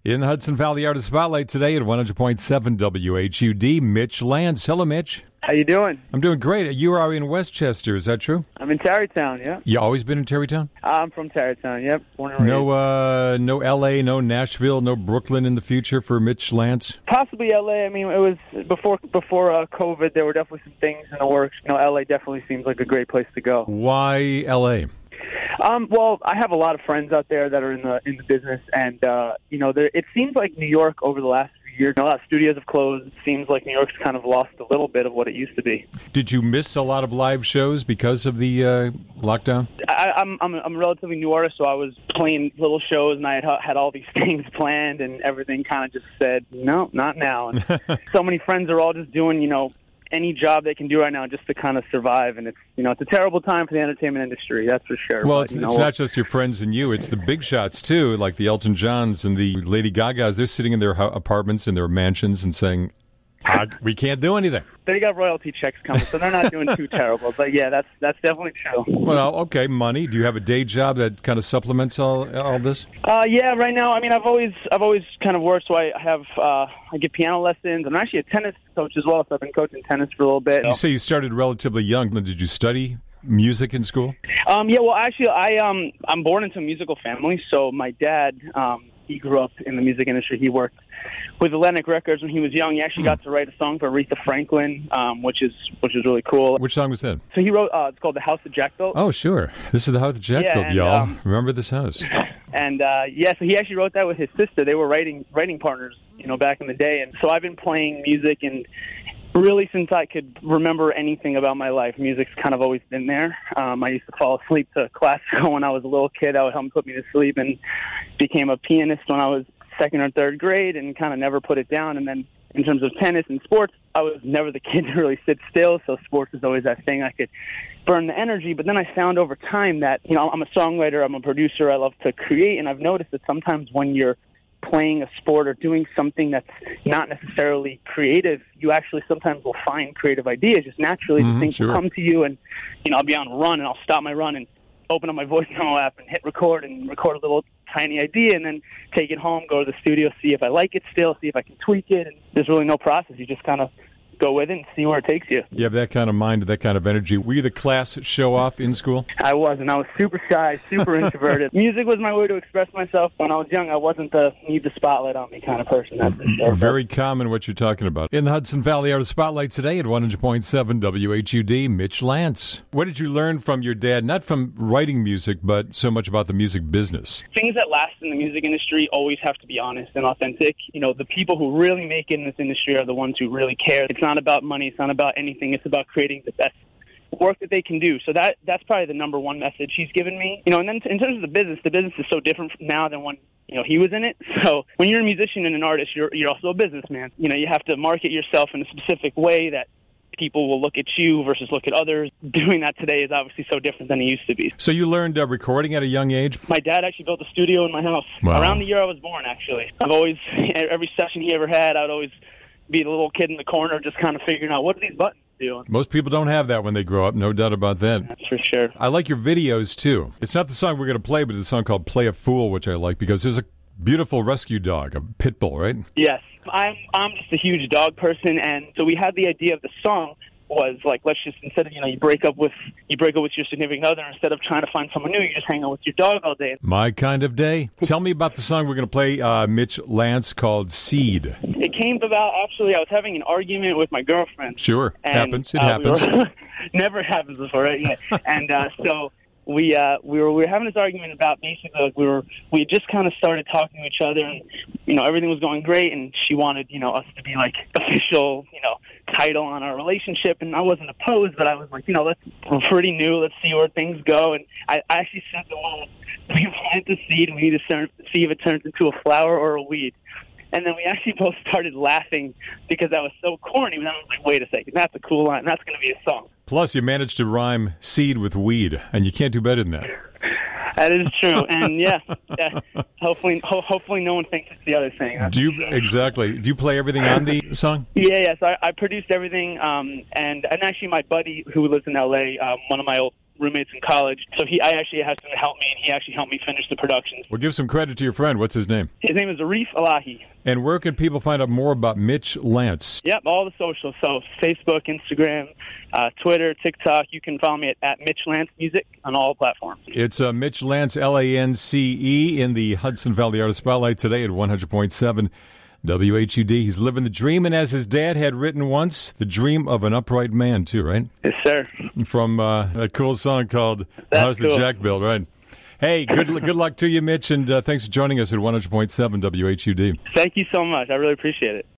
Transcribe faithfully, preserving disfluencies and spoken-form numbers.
In the Hudson Valley Artist Spotlight today at one hundred point seven W H U D, Mitch Lance. Hello, Mitch. How you doing? I'm doing great. You are in Westchester, is that true? I'm in Tarrytown, yeah. You always been in Tarrytown? I'm from Tarrytown, yep. Born and No, raised. uh, no L A, no Nashville, no Brooklyn in the future for Mitch Lance? Possibly L A. I mean, it was before before uh, COVID. There were definitely some things in the works. You know, L A definitely seems like a great place to go. Why L A? Um, well, I have a lot of friends out there that are in the in the business, and uh, you know, there, it seems like New York over the last few years, a lot of studios have closed. It seems like New York's kind of lost a little bit of what it used to be. Did you miss a lot of live shows because of the uh, lockdown? I, I'm, I'm I'm a relatively new artist, so I was playing little shows, and I had, had all these things planned, and everything kind of just said, no, not now. And so many friends are all just doing, you know, any job they can do right now just to kind of survive, and it's you know it's a terrible time for the entertainment industry, that's for sure. Well, but, it's, you know, it's not just your friends and you; it's the big shots too, like the Elton Johns and the Lady Gagas. They're sitting in their ho- apartments in their mansions and saying, ah, "We can't do anything." They got royalty checks coming, so they're not doing too terrible. But yeah, that's that's definitely true. Well, okay, money. Do you have a day job that kind of supplements all all this? Uh, yeah, right now, I mean, I've always I've always kind of worked. So I have uh, I get piano lessons. I'm actually a tennis coach as well, so I've been coaching tennis for a little bit. You say you started relatively young. Did you study music in school? Um, yeah, well, actually, I um I'm born into a musical family. So my dad um he grew up in the music industry. He worked with Atlantic Records when he was young. He actually got to write a song for Aretha Franklin, um, which is which is really cool. Which song was that? So he wrote. Uh, it's called "The House That Jack Built." Oh, sure. This is the house that Jack Yeah, built, and, y'all. um, Remember this house? And uh, yeah, so he actually wrote that with his sister. They were writing writing partners, you know, back in the day. And so I've been playing music, and really since I could remember anything about my life, music's kind of always been there. Um, I used to fall asleep to classical when I was a little kid. I would help him put me to sleep, and became a pianist when I was second or third grade, and kind of never put it down. And then in terms of tennis and sports, I was never the kid to really sit still, so sports is always that thing I could burn the energy. But then I found over time that, you know, I'm a songwriter, I'm a producer, I love to create, and I've noticed that sometimes when you're playing a sport or doing something that's not necessarily creative, you actually sometimes will find creative ideas just naturally. Mm-hmm, the things sure. will come to you, and, you know, I'll be on a run, and I'll stop my run and open up my voice memo app and hit record and record a little tiny idea, and then take it home, go to the studio, see if I like it still, see if I can tweak it. And there's really no process. You just kind of go with it and see where it takes you. You have that kind of mind, that kind of energy. Were you the class show-off in school? I was, and I was super shy, super introverted. Music was my way to express myself. When I was young, I wasn't the need the spotlight on me kind of person. That's for sure. Very common what you're talking about. In the Hudson Valley Artist Spotlight today at one hundred point seven W H U D, Mitch Lance. What did you learn from your dad, not from writing music, but so much about the music business? Things that last in the music industry always have to be honest and authentic. You know, the people who really make it in this industry are the ones who really care. It's not about money. It's not about anything. It's about creating the best work that they can do. So that that's probably the number one message he's given me. You know, and then in terms of the business, the business is so different now than when, you know, he was in it. So when you're a musician and an artist, you're you're also a businessman. You know, you have to market yourself in a specific way that people will look at you versus look at others. Doing that today is obviously so different than it used to be. So you learned uh, recording at a young age? My dad actually built a studio in my house. Wow. Around the year I was born, actually. I've always, every session he ever had, I would always be the little kid in the corner just kind of figuring out, what are these buttons doing? Most people don't have that when they grow up, no doubt about that. That's for sure. I like your videos, too. It's not the song we're going to play, but it's a song called Play a Fool, which I like, because there's a beautiful rescue dog, a pit bull, right? Yes. I'm, I'm just a huge dog person, and so we had the idea of the song was like, let's just, instead of, you know, you break up with you break up with your significant other, instead of trying to find someone new, you just hang out with your dog all day. My kind of day. Tell me about the song we're going to play, uh, Mitch Lance, called Seed. It came about, actually, I was having an argument with my girlfriend. Sure. And, happens. It uh, happens. We were, never happens before, right? Yeah. And uh, so we uh, we were we were having this argument about basically, like, we were we had just kind of started talking to each other, and, you know, everything was going great, and she wanted, you know, us to be like official, you know, title on our relationship, and I wasn't opposed, but I was like, you know, let's, we're pretty new, let's see where things go. And I, I actually said the one, we plant the seed, and we need to turn, see if it turns into a flower or a weed. And then we actually both started laughing because that was so corny. And then I was like, wait a second, that's a cool line. That's going to be a song. Plus, you managed to rhyme seed with weed, and you can't do better than that. That is true. And, yeah, yeah hopefully ho- hopefully no one thinks it's the other thing. That's Do you sure. Exactly. Do you play everything on the song? Yeah, yeah. So I, I produced everything. Um, and, and actually my buddy who lives in L A, um, one of my old roommates in college. So he, I actually had him help me, and he actually helped me finish the productions. Well, give some credit to your friend. What's his name? His name is Arif Elahi. And where can people find out more about Mitch Lance? Yep, all the socials. So Facebook, Instagram, uh, Twitter, TikTok. You can follow me at, at Mitch Lance Music on all platforms. It's uh, Mitch Lance, L A N C E, in the Hudson Valley Artist Spotlight today at one hundred point seven W H U D. He's living the dream, and as his dad had written once, the dream of an upright man, too, right? Yes, sir. From uh, a cool song called That's How's cool. the Jack Built, right? Hey, good good luck to you, Mitch, and uh, thanks for joining us at one hundred point seven W H U D. Thank you so much. I really appreciate it.